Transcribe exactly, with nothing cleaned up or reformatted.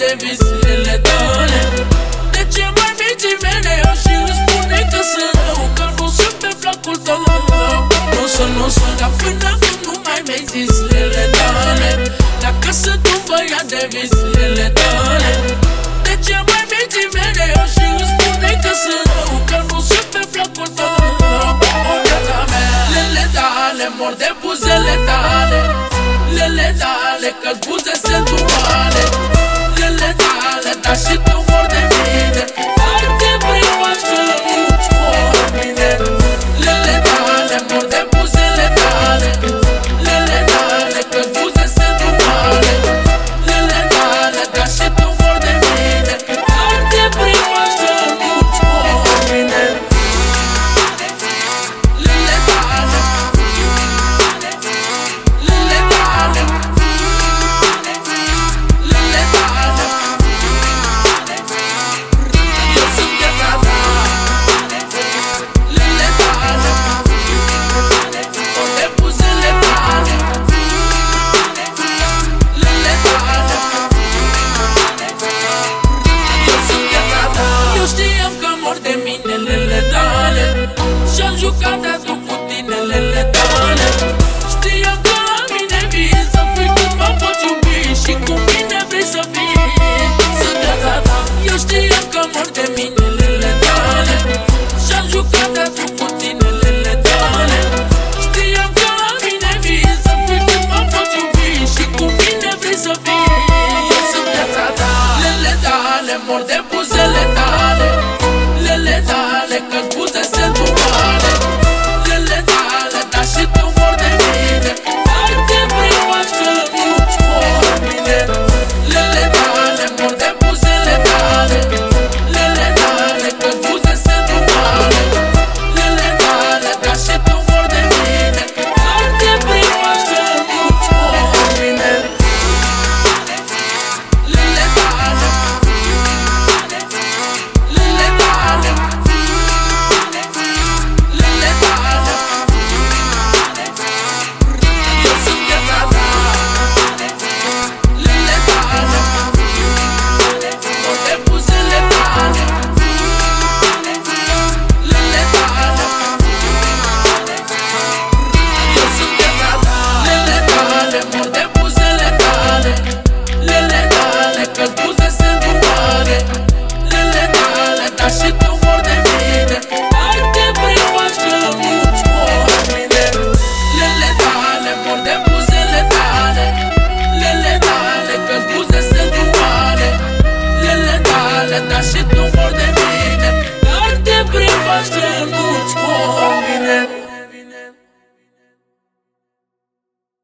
de visele tale. De ce mai minți mereu și îmi spune că sunt rău, că nu sunt pe placul tău? Nu sunt, nu sunt, dar până acum nu mai mi-ai zis lele tale. Dacă sunt un băiat de visele tale, de ce mai minți mereu și îmi spune că sunt rău, că nu sunt pe placul tău? O, viața mea, lele tale, mor de buzele tale. Lele tale, că-ți buze senzuale. Lele tale, dar și tu mor de mine. Foarte vrei faci că nu-ți mine. Lele tale, mor de buzele tale. Lele tale, că-ți buze senzuale. Lele tale, dar și tu mor de mine. Foarte vrei faci că nu-ți mine. Lele tale, lele tale, lele tale. Eu sunt viața ta. Lele tale, mor de buzele tale. Lele tale, eu sunt viața ta. Eu știam că mor de mine, lele tale, și-am jucat de atunci cu tine, lele tale. Știam că la mine vii să fii cât mă poți iubi și cu mine vrei să fii. Sunt viața ta. Eu știam că mor de mine,